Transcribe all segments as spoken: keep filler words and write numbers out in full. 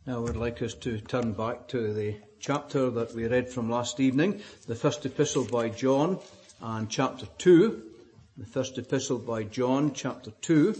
I would like us to turn back to the chapter that we read from last evening, the first epistle by John, and chapter two. The first epistle by John, chapter two.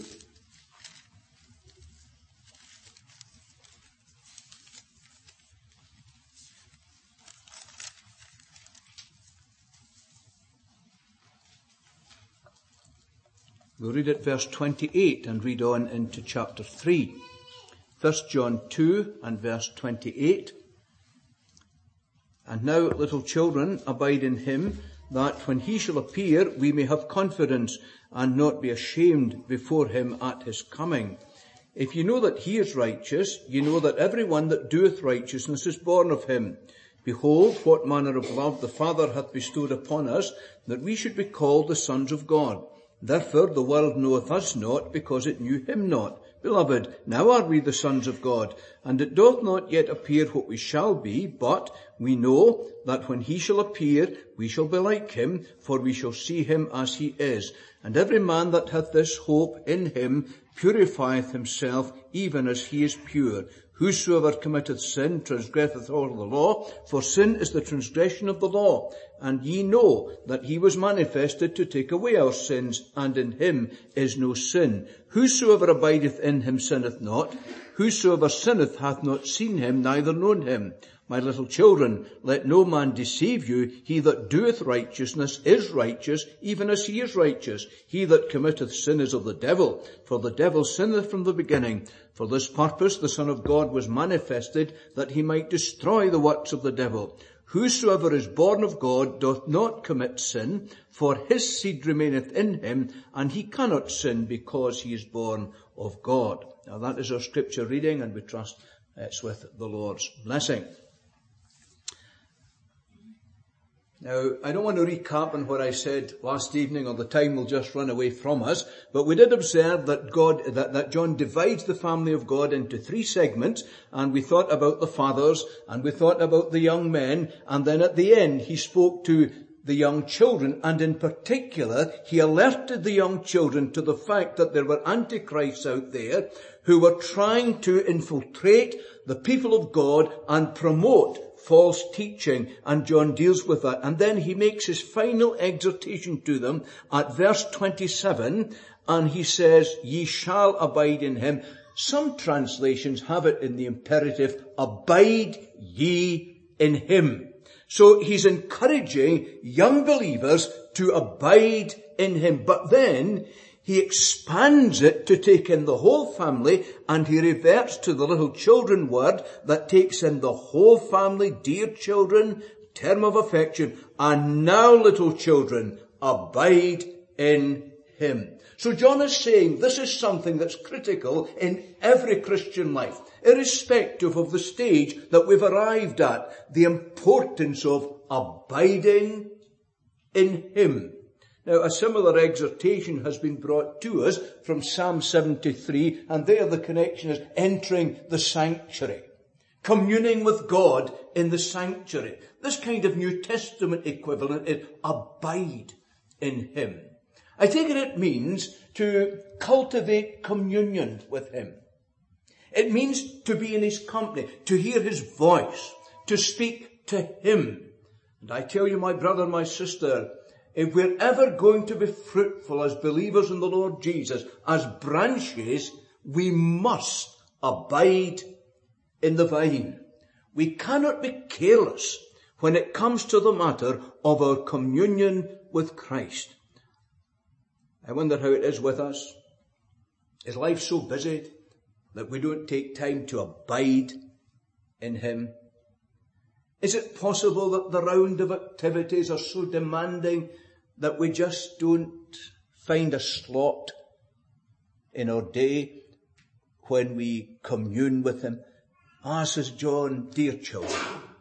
We'll read at verse twenty-eight and read on into chapter three. First John two and verse twenty-eight. And now, little children, abide in him, that when he shall appear, we may have confidence and not be ashamed before him at his coming. If you know that he is righteous, you know that every one that doeth righteousness is born of him. Behold, what manner of love the Father hath bestowed upon us, that we should be called the sons of God. Therefore the world knoweth us not, because it knew him not. Beloved, now are we the sons of God, and it doth not yet appear what we shall be, but we know that when he shall appear, we shall be like him, for we shall see him as he is. And every man that hath this hope in him purifieth himself, even as he is pure. Whosoever committeth sin transgresseth all the law, for sin is the transgression of the law. And ye know that he was manifested to take away our sins, and in him is no sin. Whosoever abideth in him sinneth not. Whosoever sinneth hath not seen him, neither known him. My little children, let no man deceive you. He that doeth righteousness is righteous, even as he is righteous. He that committeth sin is of the devil, for the devil sinneth from the beginning. For this purpose the Son of God was manifested, that he might destroy the works of the devil. Whosoever is born of God doth not commit sin, for his seed remaineth in him, and he cannot sin because he is born of God. Now that is our scripture reading, and we trust it's with the Lord's blessing. Now, I don't want to recap on what I said last evening, or the time will just run away from us, but we did observe that God, that, that John divides the family of God into three segments, and we thought about the fathers, and we thought about the young men, and then at the end he spoke to the young children, and in particular, he alerted the young children to the fact that there were antichrists out there who were trying to infiltrate the people of God and promote false teaching, and John deals with that. And then he makes his final exhortation to them at verse twenty-seven, and he says, ye shall abide in him. Some translations have it in the imperative, abide ye in him. So he's encouraging young believers to abide in him. But then he expands it to take in the whole family, and he reverts to the little children word that takes in the whole family, dear children, term of affection. And now, little children, abide in him. So John is saying this is something that's critical in every Christian life, irrespective of the stage that we've arrived at, the importance of abiding in him. Now, a similar exhortation has been brought to us from Psalm seventy-three, and there the connection is entering the sanctuary, communing with God in the sanctuary. This kind of New Testament equivalent is abide in him. I take it it means to cultivate communion with him. It means to be in his company, to hear his voice, to speak to him. And I tell you, my brother, my sister, if we're ever going to be fruitful as believers in the Lord Jesus, as branches, we must abide in the vine. We cannot be careless when it comes to the matter of our communion with Christ. I wonder how it is with us. Is life so busy that we don't take time to abide in him? Is it possible that the round of activities are so demanding that we just don't find a slot in our day when we commune with him? Ah, says John, dear children,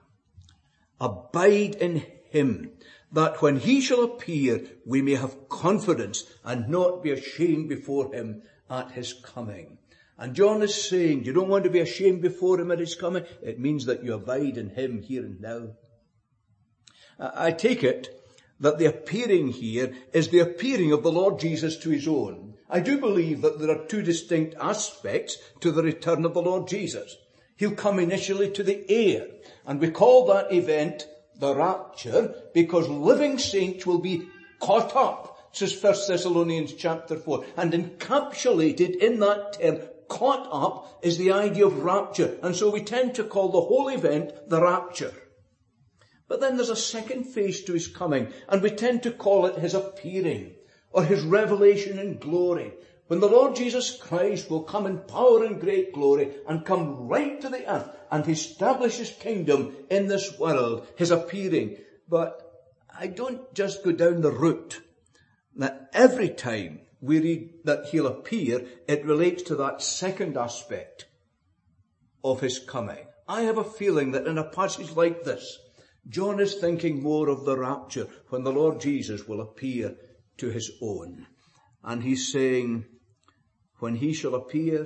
abide in him, that when he shall appear, we may have confidence and not be ashamed before him at his coming. And John is saying, you don't want to be ashamed before him at his coming. It means that you abide in him here and now. I take it that the appearing here is the appearing of the Lord Jesus to his own. I do believe that there are two distinct aspects to the return of the Lord Jesus. He'll come initially to the air. And we call that event the rapture because living saints will be caught up, says First Thessalonians chapter four. And encapsulated in that term, caught up, is the idea of rapture. And so we tend to call the whole event the rapture. But then there's a second phase to his coming, and we tend to call it his appearing, or his revelation in glory. When the Lord Jesus Christ will come in power and great glory and come right to the earth and establish his kingdom in this world, his appearing. But I don't just go down the route that every time we read that he'll appear, it relates to that second aspect of his coming. I have a feeling that in a passage like this, John is thinking more of the rapture when the Lord Jesus will appear to his own. And he's saying, when he shall appear,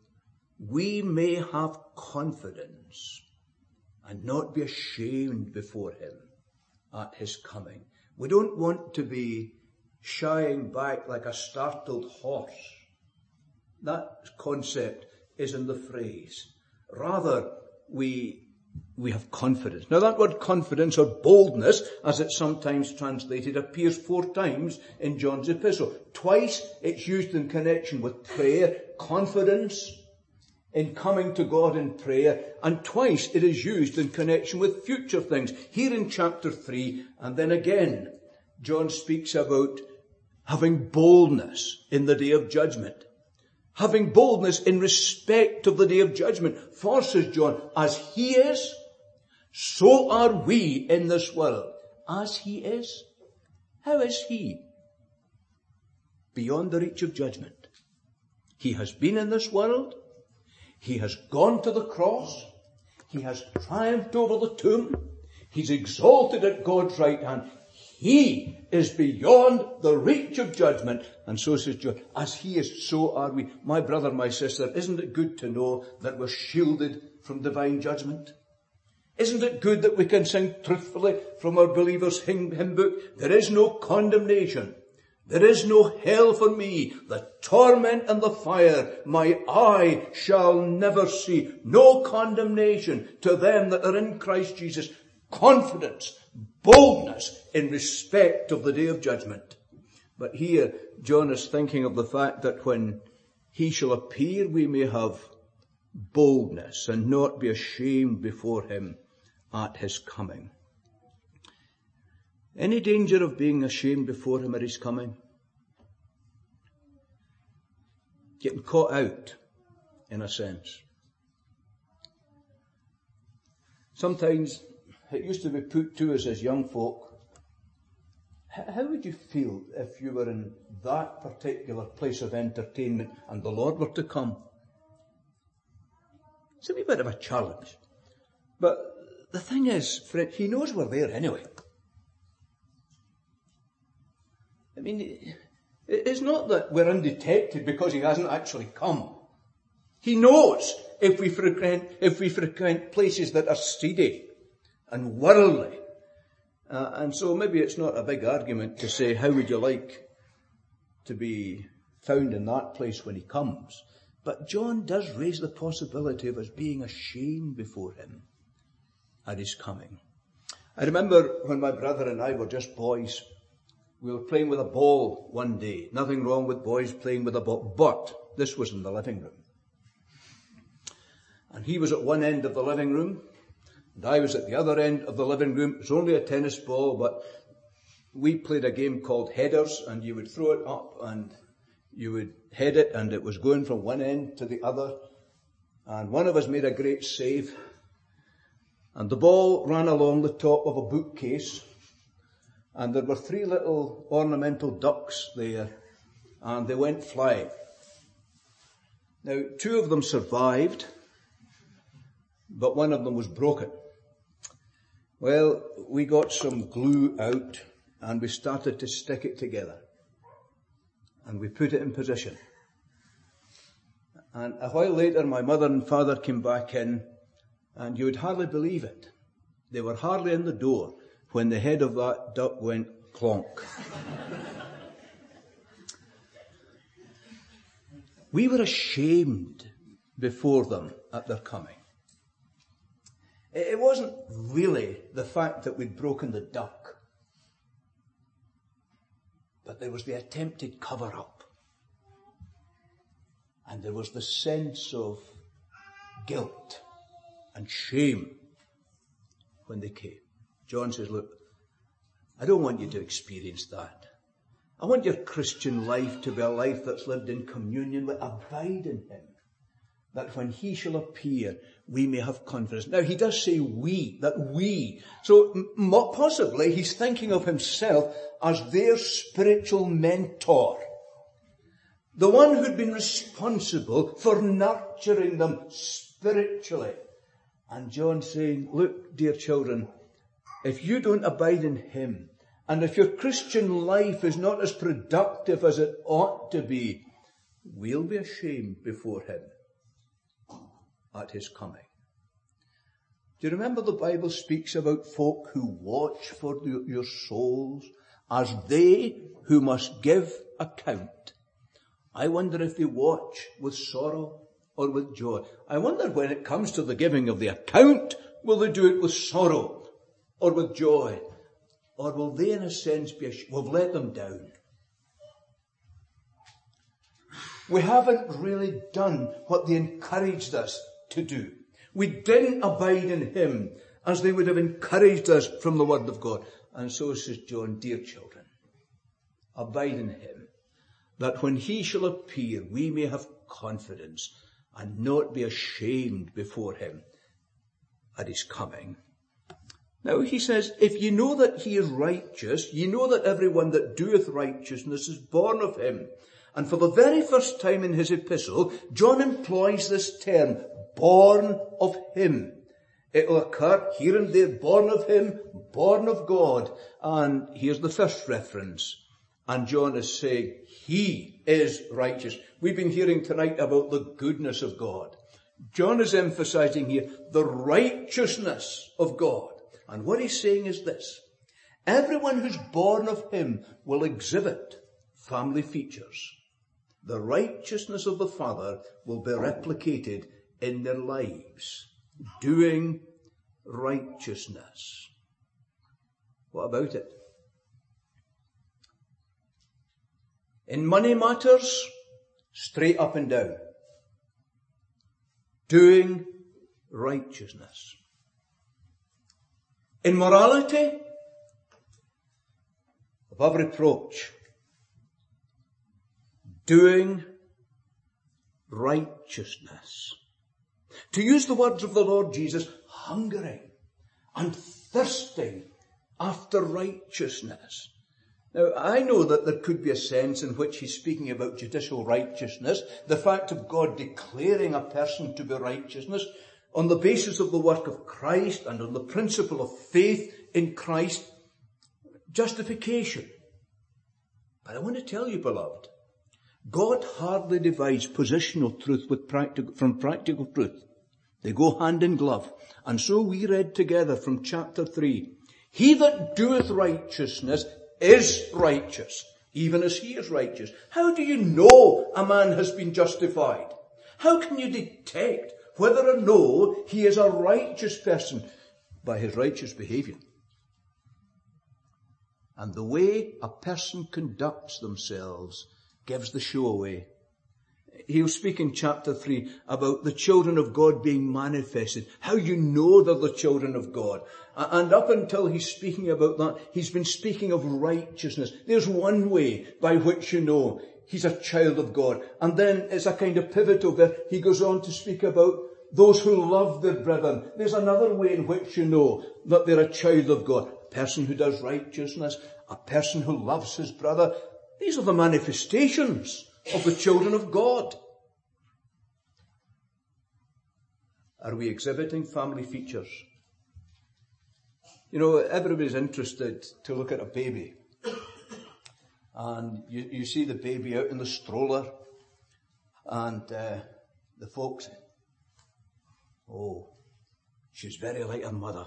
we may have confidence and not be ashamed before him at his coming. We don't want to be shying back like a startled horse. That concept is in the phrase. Rather, we we have confidence. Now that word confidence or boldness, as it's sometimes translated, appears four times in John's epistle. Twice it's used in connection with prayer, confidence in coming to God in prayer, and twice it is used in connection with future things. Here in chapter three, and then again, John speaks about having boldness in the day of judgment. Having boldness in respect of the day of judgment. For, says John, as he is, so are we in this world. As he is? How is he? Beyond the reach of judgment. He has been in this world. He has gone to the cross. He has triumphed over the tomb. He's exalted at God's right hand. He is beyond the reach of judgment. And so says John, as he is, so are we. My brother, my sister, isn't it good to know that we're shielded from divine judgment? Isn't it good that we can sing truthfully from our believers' hymn, hymn book? There is no condemnation. There is no hell for me. The torment and the fire my eye shall never see. No condemnation to them that are in Christ Jesus. Confidence, boldness in respect of the day of judgment. But here, John is thinking of the fact that when he shall appear, we may have boldness and not be ashamed before him at his coming. Any danger of being ashamed before him at his coming? Getting caught out, in a sense. Sometimes it used to be put to us as young folk, how would you feel if you were in that particular place of entertainment and the Lord were to come? It's a wee bit of a challenge. But the thing is, friend, he knows we're there anyway. I mean, it's not that we're undetected because he hasn't actually come. He knows if we frequent, if we frequent places that are seedy and worldly. Uh, and so maybe it's not a big argument to say, how would you like to be found in that place when he comes? But John does raise the possibility of us being ashamed before him at his coming. I remember when my brother and I were just boys, we were playing with a ball one day. Nothing wrong with boys playing with a ball, but this was in the living room. And he was at one end of the living room, and I was at the other end of the living room. It was only a tennis ball, but we played a game called headers, and you would throw it up and you would head it, and it was going from one end to the other. And one of us made a great save, and the ball ran along the top of a bookcase, and there were three little ornamental ducks there, and they went flying. Now, two of them survived, but one of them was broken. Well, we got some glue out and we started to stick it together. And we put it in position. And a while later, my mother and father came back in, and you would hardly believe it. They were hardly in the door when the head of that duck went clonk. We were ashamed before them at their coming. It wasn't really the fact that we'd broken the duck, but there was the attempted cover-up. And there was the sense of guilt and shame when they came. John says, look, I don't want you to experience that. I want your Christian life to be a life that's lived in communion with, abide in him, that when he shall appear, we may have confidence. Now, he does say we, that we. So m- possibly he's thinking of himself as their spiritual mentor, the one who'd been responsible for nurturing them spiritually. And John saying, look, dear children, if you don't abide in him, and if your Christian life is not as productive as it ought to be, we'll be ashamed before him at his coming. Do you remember the Bible speaks about folk who watch for your souls as they who must give account? I wonder if they watch with sorrow or with joy. I wonder when it comes to the giving of the account, will they do it with sorrow or with joy? Or will they in a sense be ashamed? We've let them down. We haven't really done what they encouraged us to do. We didn't abide in him as they would have encouraged us from the word of God. And so says John, dear children, abide in him, that when he shall appear, we may have confidence and not be ashamed before him at his coming. Now he says, if ye know that he is righteous, ye know that everyone that doeth righteousness is born of him. And for the very first time in his epistle, John employs this term, born of him. It will occur here and there, born of him, born of God. And here's the first reference. And John is saying, he is righteous. We've been hearing tonight about the goodness of God. John is emphasizing here the righteousness of God. And what he's saying is this: everyone who's born of him will exhibit family features. The righteousness of the Father will be replicated in their lives, doing righteousness. What about it? In money matters, straight up and down. Doing righteousness. In morality, above reproach. Doing righteousness. To use the words of the Lord Jesus, hungering and thirsting after righteousness. Now, I know that there could be a sense in which he's speaking about judicial righteousness, the fact of God declaring a person to be righteousness on the basis of the work of Christ and on the principle of faith in Christ, justification. But I want to tell you, beloved, God hardly divides positional truth with practical, from practical truth. They go hand in glove. And so we read together from chapter three, he that doeth righteousness is righteous, even as he is righteous. How do you know a man has been justified? How can you detect whether or no he is a righteous person? By his righteous behavior. And the way a person conducts themselves gives the show away. He'll speak in chapter three about the children of God being manifested, how you know they're the children of God. And up until he's speaking about that, he's been speaking of righteousness. There's one way by which you know he's a child of God. And then it's a kind of pivotal bit. He goes on to speak about those who love their brethren. There's another way in which you know that they're a child of God. A person who does righteousness, a person who loves his brother. These are the manifestations of the children of God. Are we exhibiting family features? You know, everybody's interested to look at a baby. And you, you see the baby out in the stroller. And uh, the folks say, oh, she's very like her mother.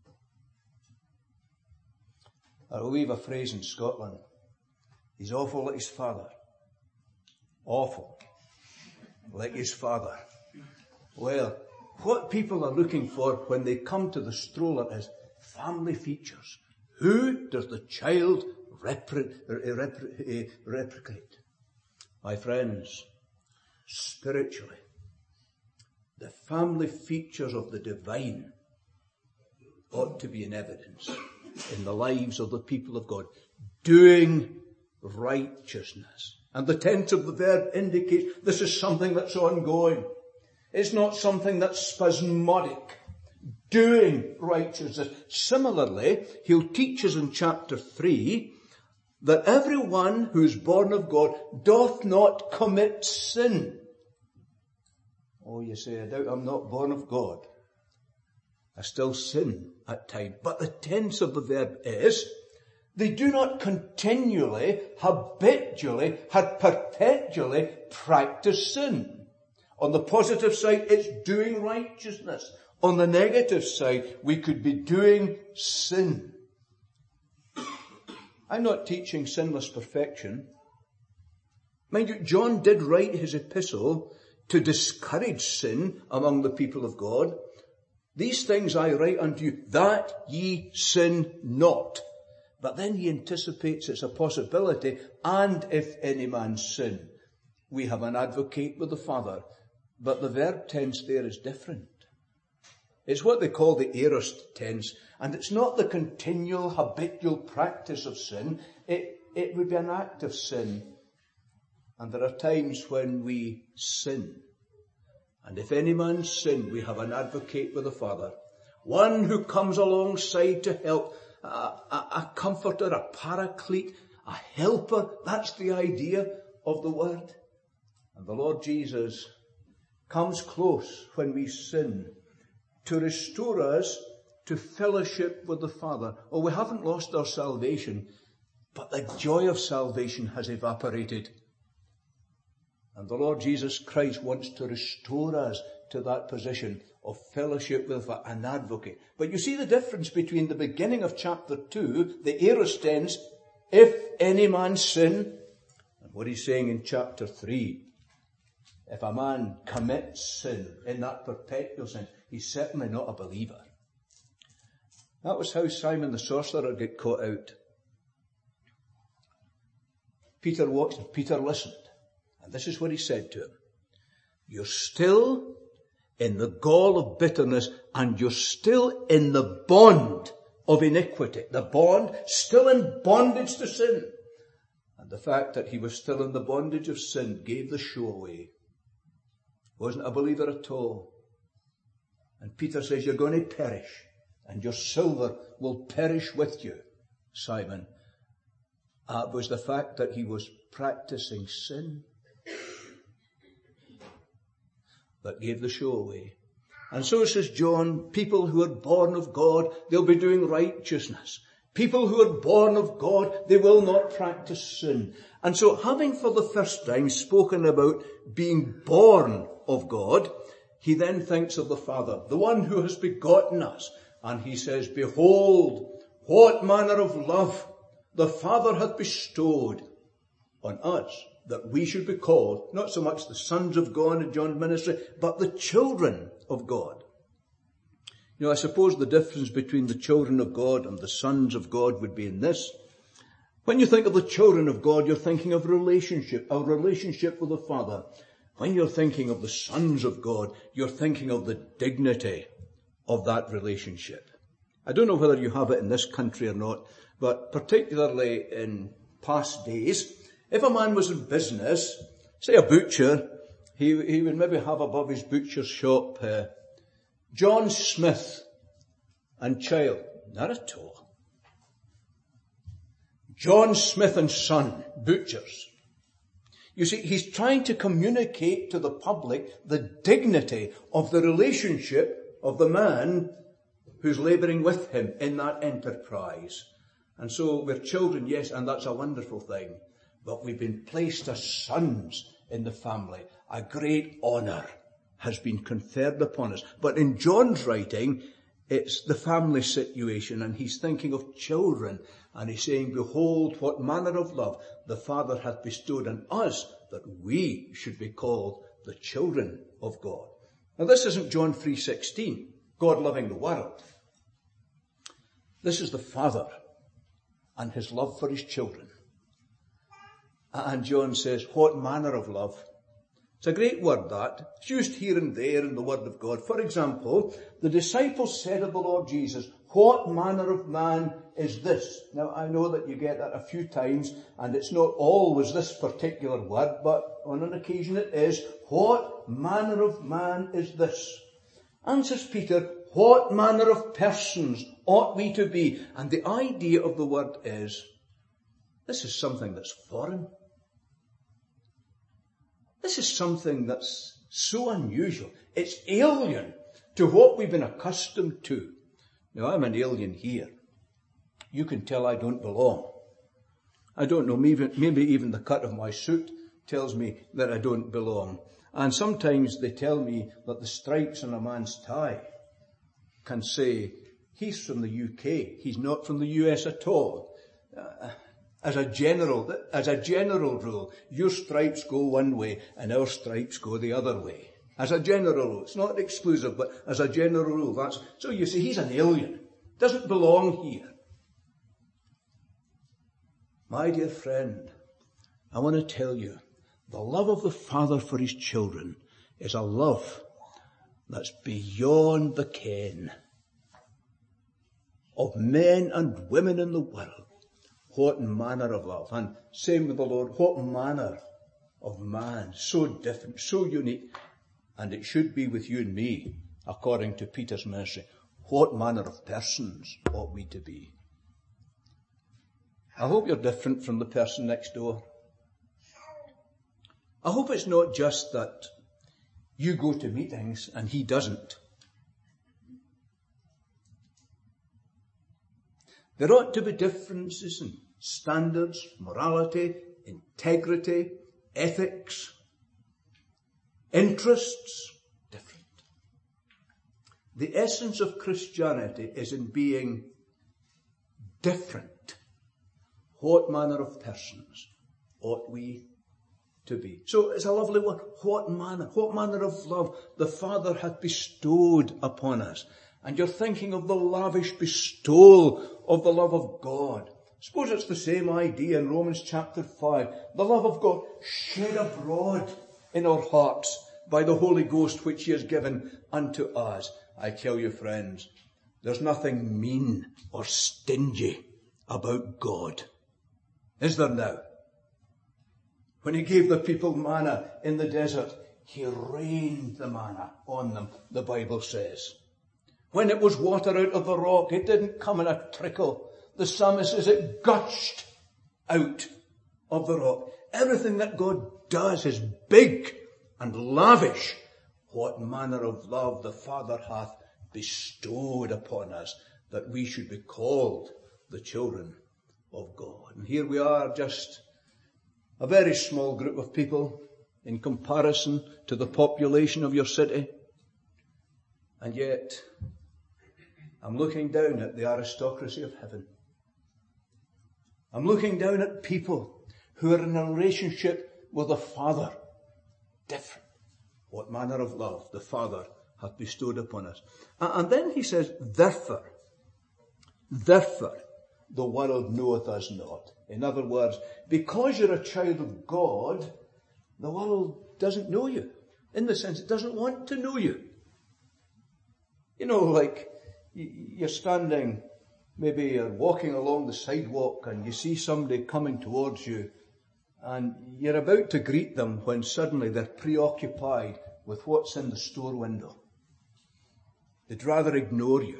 Or we have a phrase in Scotland. He's awful like his father. Awful like his father. Well, what people are looking for when they come to the stroller is family features. Who does the child repre- repre- replicate? My friends, spiritually, the family features of the divine ought to be in evidence in the lives of the people of God, doing righteousness. And the tense of the verb indicates this is something that's ongoing. It's not something that's spasmodic. Doing righteousness. Similarly, he'll teach us in chapter three that everyone who is born of God doth not commit sin. Oh, you say, I doubt I'm not born of God. I still sin at times. But the tense of the verb is, they do not continually, habitually, perpetually practice sin. On the positive side, it's doing righteousness. On the negative side, we could be doing sin. I'm not teaching sinless perfection. Mind you, John did write his epistle to discourage sin among the people of God. These things I write unto you, that ye sin not. But then he anticipates it's a possibility, and if any man sin, we have an advocate with the Father. But the verb tense there is different. It's what they call the aorist tense, and it's not the continual habitual practice of sin. It, it would be an act of sin. And there are times when we sin. And if any man sin, we have an advocate with the Father. One who comes alongside to help, a, a, a comforter, a paraclete, a helper. That's the idea of the word. And the Lord Jesus comes close when we sin to restore us to fellowship with the Father. Oh, we haven't lost our salvation, but the joy of salvation has evaporated. And the Lord Jesus Christ wants to restore us to that position of fellowship with an advocate. But you see the difference between the beginning of chapter two, the aorist tense, if any man sin, and what he's saying in chapter three. If a man commits sin in that perpetual sin, he's certainly not a believer. That was how Simon the sorcerer got caught out. Peter watched, Peter listened. And this is what he said to him. You're still in the gall of bitterness, and you're still in the bond of iniquity. The bond, still in bondage to sin. And the fact that he was still in the bondage of sin gave the show away. Wasn't a believer at all. And Peter says, you're going to perish, and your silver will perish with you, Simon. Uh, it was the fact that he was practicing sin that gave the show away. And so says John, people who are born of God, they'll be doing righteousness. People who are born of God, they will not practice sin. And so having for the first time spoken about being born of God, he then thinks of the Father, the one who has begotten us. And he says, behold, what manner of love the Father hath bestowed on us, that we should be called, not so much the sons of God in John's ministry, but the children of God. You know, I suppose the difference between the children of God and the sons of God would be in this. When you think of the children of God, you're thinking of relationship, a relationship with the Father. When you're thinking of the sons of God, you're thinking of the dignity of that relationship. I don't know whether you have it in this country or not, but particularly in past days, if a man was in business, say a butcher, he, he would maybe have above his butcher's shop, uh, John Smith and Child. Not at all. John Smith and Son, butchers. You see, he's trying to communicate to the public the dignity of the relationship of the man who's labouring with him in that enterprise. And so we're children, yes, and that's a wonderful thing. But we've been placed as sons in the family. A great honour has been conferred upon us. But in John's writing, it's the family situation, and he's thinking of children, and he's saying, behold, what manner of love the Father hath bestowed on us, that we should be called the children of God. Now this isn't John three sixteen, God loving the world. This is the Father and his love for his children. And John says, what manner of love? It's a great word, that. It's used here and there in the Word of God. For example, the disciples said of the Lord Jesus, what manner of man is this? Now, I know that you get that a few times, and it's not always this particular word, but on an occasion it is, what manner of man is this? Answers Peter, what manner of persons ought we to be? And the idea of the word is, this is something that's foreign. This is something that's so unusual. It's alien to what we've been accustomed to. Now, I'm an alien here. You can tell I don't belong. I don't know, maybe, maybe even the cut of my suit tells me that I don't belong. And sometimes they tell me that the stripes on a man's tie can say, he's from the U K, he's not from the U S at all. Uh, As a general, as a general rule, your stripes go one way and our stripes go the other way. As a general rule. It's not exclusive, but as a general rule, that's, so you see, he's an alien. Doesn't belong here. My dear friend, I want to tell you, the love of the Father for his children is a love that's beyond the ken of men and women in the world. What manner of love. And same with the Lord, what manner of man. So different, so unique. And it should be with you and me, according to Peter's ministry. What manner of persons ought we to be? I hope you're different from the person next door. I hope it's not just that you go to meetings and he doesn't. There ought to be differences in standards, morality, integrity, ethics, interests, different. The essence of Christianity is in being different. What manner of persons ought we to be? So it's a lovely word. What manner, what manner of love the Father hath bestowed upon us. And you're thinking of the lavish bestowal of the love of God. Suppose it's the same idea in Romans chapter five. The love of God shed abroad in our hearts by the Holy Ghost which he has given unto us. I tell you, friends, there's nothing mean or stingy about God. Is there now? When he gave the people manna in the desert, he rained the manna on them, the Bible says. When it was water out of the rock, it didn't come in a trickle. The psalmist says it gushed out of the rock. Everything that God does is big and lavish. What manner of love the Father hath bestowed upon us, that we should be called the children of God. And here we are, just a very small group of people in comparison to the population of your city. And yet, I'm looking down at the aristocracy of heaven. I'm looking down at people who are in a relationship with the Father. Different. What manner of love the Father hath bestowed upon us. And then he says, therefore, therefore, the world knoweth us not. In other words, because you're a child of God, the world doesn't know you. In the sense, it doesn't want to know you. You know, like, you're standing, maybe you're walking along the sidewalk and you see somebody coming towards you and you're about to greet them when suddenly they're preoccupied with what's in the store window. They'd rather ignore you.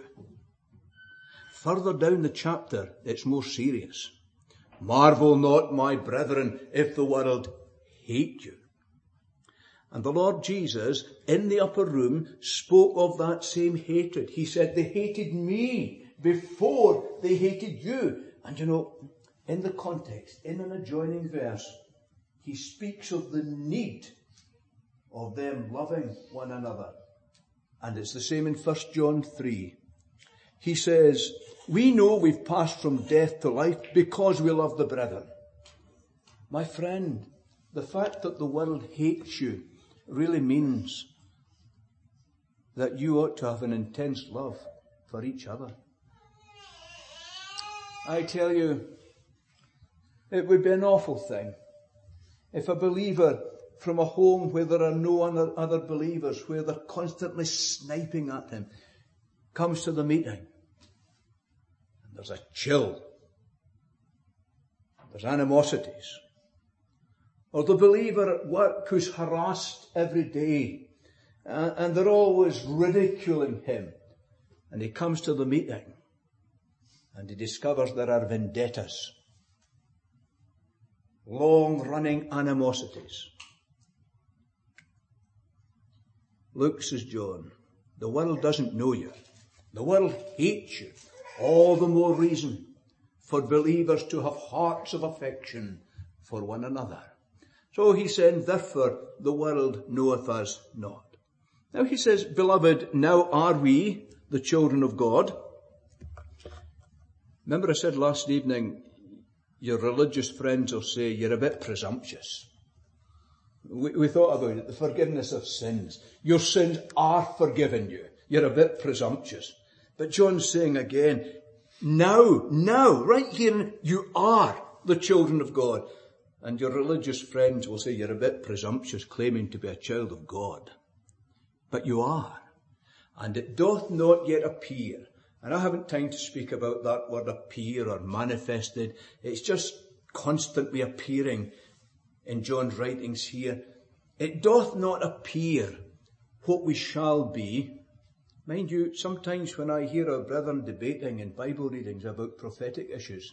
Further down the chapter, it's more serious. Marvel not, my brethren, if the world hate you. And the Lord Jesus, in the upper room, spoke of that same hatred. He said, they hated me before they hated you. And you know, in the context, in an adjoining verse, he speaks of the need of them loving one another. And it's the same in First John three. He says, we know we've passed from death to life because we love the brethren. My friend, the fact that the world hates you really means that you ought to have an intense love for each other. I tell you, it would be an awful thing if a believer from a home where there are no other believers, where they're constantly sniping at him, comes to the meeting and there's a chill, there's animosities. Or the believer at work who's harassed every day uh, and they're always ridiculing him, and he comes to the meeting and he discovers there are vendettas, long-running animosities. Look, says John, the world doesn't know you. The world hates you. All the more reason for believers to have hearts of affection for one another. So he said, therefore the world knoweth us not. Now he says, beloved, now are we the children of God. Remember I said last evening, your religious friends will say you're a bit presumptuous. We, we thought about it, the forgiveness of sins. Your sins are forgiven you. You're a bit presumptuous. But John's saying again, now, now, right here, you are the children of God. And your religious friends will say you're a bit presumptuous, claiming to be a child of God. But you are. And it doth not yet appear. And I haven't time to speak about that word appear or manifested. It's just constantly appearing in John's writings here. It doth not appear what we shall be. Mind you, sometimes when I hear our brethren debating in Bible readings about prophetic issues,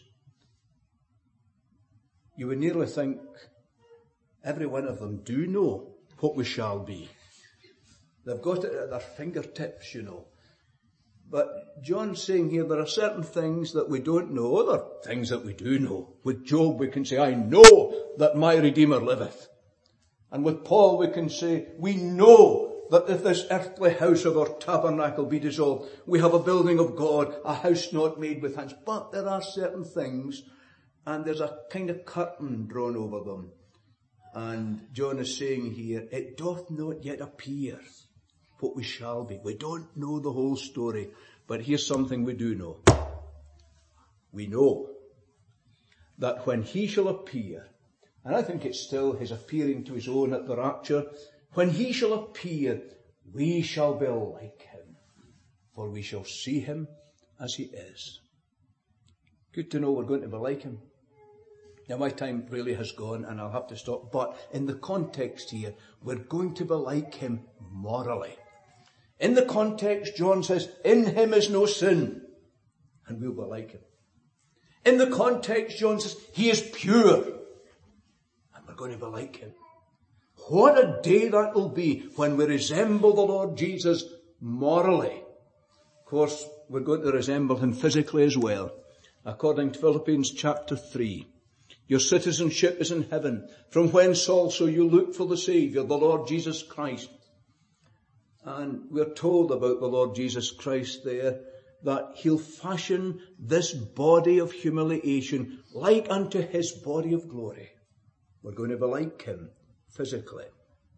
you would nearly think every one of them do know what we shall be. They've got it at their fingertips, you know. But John's saying here there are certain things that we don't know, other things that we do know. With Job we can say, I know that my Redeemer liveth. And with Paul we can say, we know that if this earthly house of our tabernacle be dissolved, we have a building of God, a house not made with hands. But there are certain things, and there's a kind of curtain drawn over them. And John is saying here, it doth not yet appear what we shall be. We don't know the whole story, but here's something we do know. We know that when he shall appear, and I think it's still his appearing to his own at the rapture, when he shall appear, we shall be like him, for we shall see him as he is. Good to know we're going to be like him. Now my time really has gone and I'll have to stop, but in the context here, we're going to be like him morally. In the context, John says, in him is no sin, and we'll be like him. In the context, John says, he is pure, and we're going to be like him. What a day that will be when we resemble the Lord Jesus morally. Of course, we're going to resemble him physically as well. According to Philippians chapter three, your citizenship is in heaven, from whence also you look for the Saviour, the Lord Jesus Christ. And we're told about the Lord Jesus Christ there that he'll fashion this body of humiliation like unto his body of glory. We're going to be like him physically.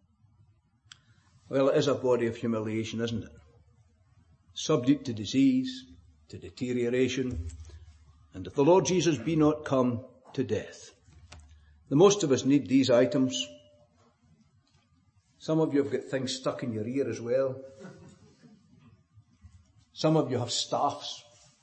Well, it is a body of humiliation, isn't it? Subject to disease, to deterioration, and if the Lord Jesus be not come, to death. The most of us need these items. Some of you have got things stuck in your ear as well. Some of you have staffs.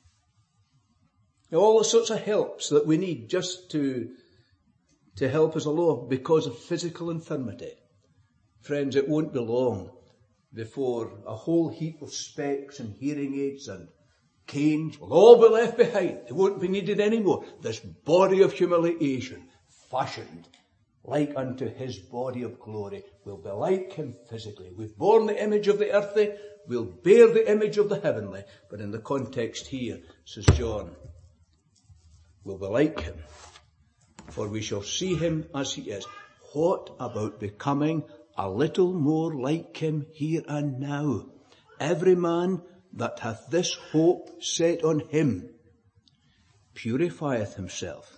All the sorts of helps that we need just to, to help us along because of physical infirmity. Friends, it won't be long before a whole heap of specs and hearing aids and canes will all be left behind. They won't be needed anymore. This body of humiliation, fashioned like unto his body of glory, will be like him physically. We've borne the image of the earthly, we'll bear the image of the heavenly. But in the context here, says John, we'll be like him, for we shall see him as he is. What about becoming a little more like him here and now? Every man that hath this hope set on him purifieth himself,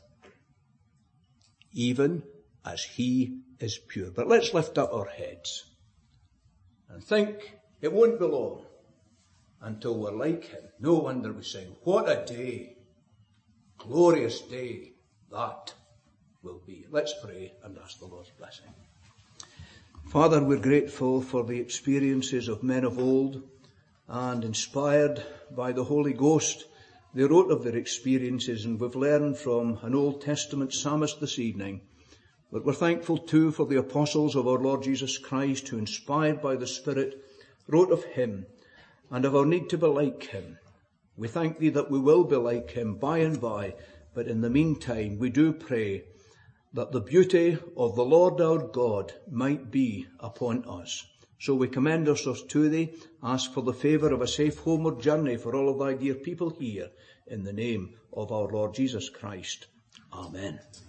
even as he is pure. But let's lift up our heads and think It won't be long until we're like him. No wonder we sing, what a day, glorious day that will be. Let's pray and ask the Lord's blessing. Father, we're grateful for the experiences of men of old, and inspired by the Holy Ghost, they wrote of their experiences, and we've learned from an Old Testament psalmist this evening. But we're thankful too for the apostles of our Lord Jesus Christ, who, inspired by the Spirit, wrote of him and of our need to be like him. We thank thee that we will be like him by and by, but in the meantime we do pray that the beauty of the Lord our God might be upon us. So we commend ourselves to thee, ask for the favour of a safe homeward journey for all of thy dear people here, in the name of our Lord Jesus Christ. Amen.